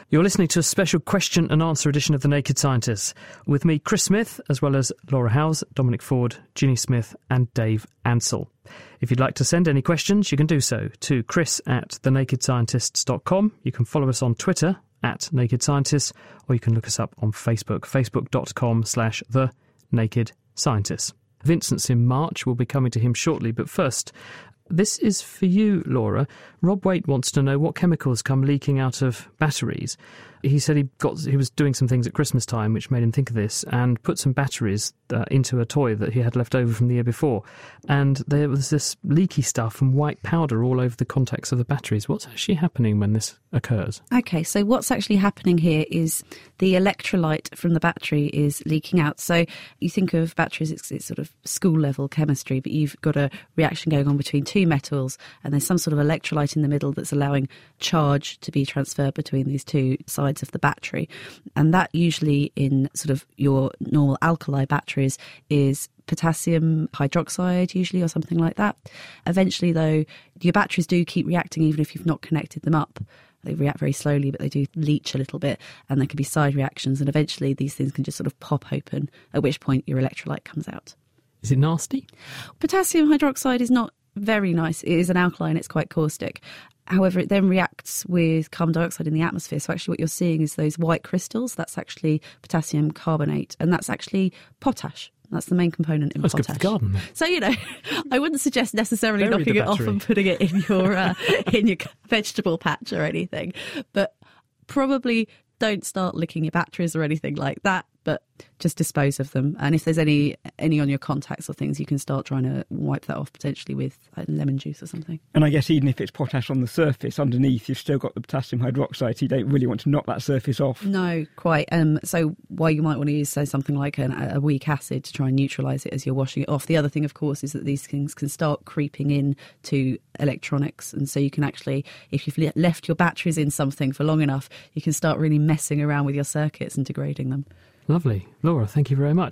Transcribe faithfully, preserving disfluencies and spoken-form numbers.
You're listening to a special question and answer edition of The Naked Scientists with me, Chris Smith, as well as Laura Howes, Dominic Ford, Ginny Smith and Dave Ansell. If you'd like to send any questions, you can do so to chris at the naked scientists dot com. You can follow us on Twitter at Naked Scientists, or you can look us up on Facebook, facebook.com slash The Naked Scientists. Vincent's in March. We'll be coming to him shortly, but first, this is for you, Laura. Rob Waite wants to know what chemicals come leaking out of batteries. He said he got he was doing some things at Christmas time which made him think of this, and put some batteries uh, into a toy that he had left over from the year before. And there was this leaky stuff and white powder all over the contacts of the batteries. What's actually happening when this occurs? OK, so what's actually happening here is the electrolyte from the battery is leaking out. So you think of batteries, it's, it's sort of school-level chemistry, but you've got a reaction going on between two metals, and there's some sort of electrolyte in the middle that's allowing charge to be transferred between these two sides of the battery. And that usually in sort of your normal alkali batteries is potassium hydroxide usually, or something like that. Eventually, though, your batteries do keep reacting even if you've not connected them up. They react very slowly, but they do leach a little bit, and there can be side reactions, and eventually these things can just sort of pop open, at which point your electrolyte comes out. Is it nasty? Potassium hydroxide is not very nice. It is an alkali and it's quite caustic. However, it then reacts with carbon dioxide in the atmosphere. So actually what you're seeing is those white crystals. That's actually potassium carbonate, and that's actually potash. That's the main component in That's potash. good for the garden, then. So, you know, I wouldn't suggest necessarily Bury knocking the it off battery. and putting it in your uh, in your vegetable patch or anything. But probably don't start licking your batteries or anything like that. But just dispose of them. And if there's any any on your contacts or things, you can start trying to wipe that off, potentially with uh, lemon juice or something. And I guess even if it's potash on the surface, underneath you've still got the potassium hydroxide, so you don't really want to knock that surface off. No, quite. Um, so why you might want to use so something like an, a weak acid to try and neutralise it as you're washing it off. The other thing, of course, is that these things can start creeping in to electronics. And so you can actually, if you've le- left your batteries in something for long enough, you can start really messing around with your circuits and degrading them. Lovely. Laura, thank you very much.